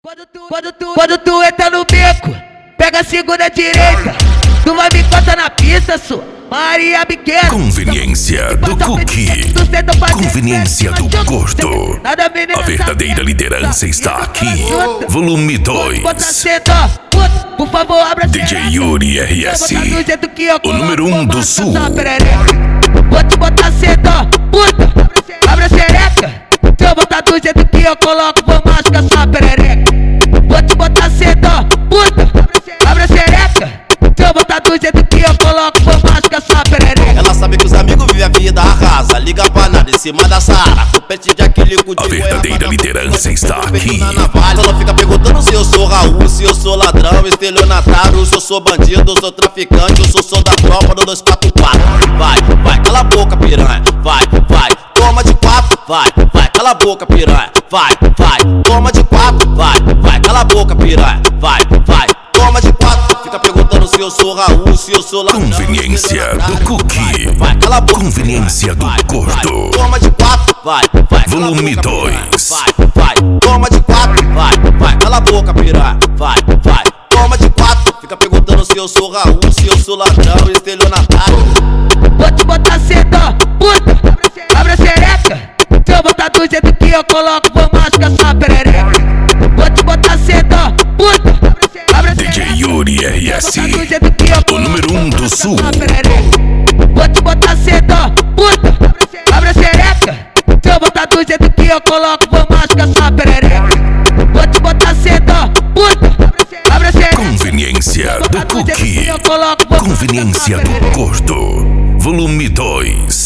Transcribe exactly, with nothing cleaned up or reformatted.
Quando tu, quando tu, quando tu entra no beco, pega a segunda direita, tu vai me contar na pista, sua Maria Pequena. Conveniência do Cookie, conveniência do gordo. A verdadeira liderança está aqui. Volume dois. Por favor, abra D J Yuri R S, o número um do sul. Vou te botar cedo, puta, abre a xereca. Se eu botar do jeito que eu coloco, vou machucar sua perereca. Vou te botar cedo, puta, abre a xereca. Se eu botar do jeito que eu coloco, vou machucar sua perereca. Ela sabe que os amigos vivem a vida arrasa, liga pra nada em cima da Sara. Compete de aquele cu de A verdadeira liderança está aqui. Ela fica perguntando se eu sou Raul, se eu sou ladrão, estelionatário, se eu sou bandido, sou traficante, eu sou sou da tropa do dois quatro quatro. Vai, vai, cala a boca, piranha. Vai, vai, toma de quatro. Vai, vai, cala a boca, piranha. Vai, vai, toma de quatro. Vai, vai, cala a boca, piranha. Vai, vai, toma de quatro. Fica perguntando se eu sou Raul, se eu sou ladrão. Conveniência do Cookie, vai, cala a boca. Conveniência do gordo. Toma de quatro. Vai, vai, volume dois. Vai, vai, toma de quatro. Vai, vai, cala a boca, piranha. Vai, vai, toma de quatro. Fica perguntando se eu sou Raul, se eu sou ladrão, estelionatário. Vou te botar cedo, puta, abre a xereca. Se eu botar do jeito que eu coloco, vou machucar sua perereca. Vou te botar cedo, puta, abre a xereca. D J Yuri R S, o número um do sul. Vou te botar cedo, puta, abre a xereca. Se eu botar do jeito que eu coloco, vou machucar sua perereca. Vou te botar cedo, puta, abre a xereca. Conveniência do Cookie, conveniência do gordo. Volume dois.